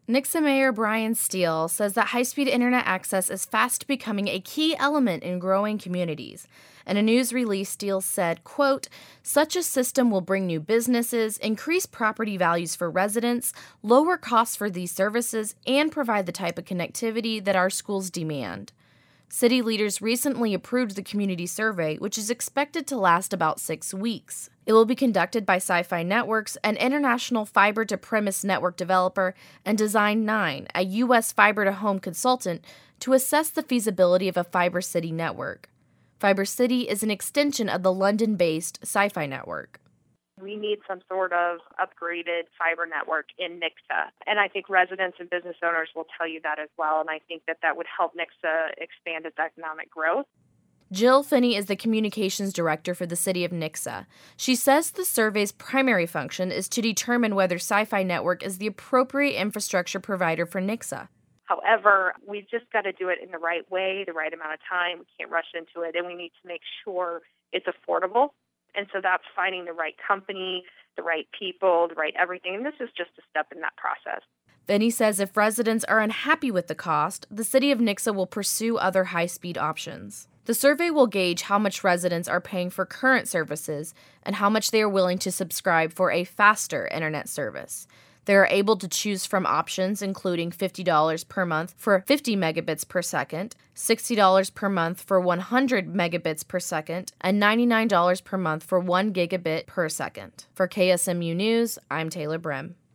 Nixa Mayor Brian Steele says that high-speed internet access is fast becoming a key element in growing communities. In a news release, Steele said, quote, "Such a system will bring new businesses, increase property values for residents, lower costs for these services, and provide the type of connectivity that our schools demand." City leaders recently approved the community survey, which is expected to last about 6 weeks. It will be conducted by Sci-Fi Networks, an international fiber-to-premise network developer, and Design9, a U.S. fiber-to-home consultant, to assess the feasibility of a Fiber City network. Fiber City is an extension of the London-based Sci-Fi Network. We need some sort of upgraded fiber network in Nixa. And I think residents and business owners will tell you that as well. And I think that would help Nixa expand its economic growth. Jill Finney is the communications director for the city of Nixa. She says the survey's primary function is to determine whether Sci-Fi Network is the appropriate infrastructure provider for Nixa. However, we've just got to do it in the right way, the right amount of time. We can't rush into it. And we need to make sure it's affordable. And so that's finding the right company, the right people, the right everything. And this is just a step in that process. Finney says if residents are unhappy with the cost, the city of Nixa will pursue other high-speed options. The survey will gauge how much residents are paying for current services and how much they are willing to subscribe for a faster internet service. They are able to choose from options including $50 per month for 50 megabits per second, $60 per month for 100 megabits per second, and $99 per month for 1 gigabit per second. For KSMU News, I'm Taylor Brim.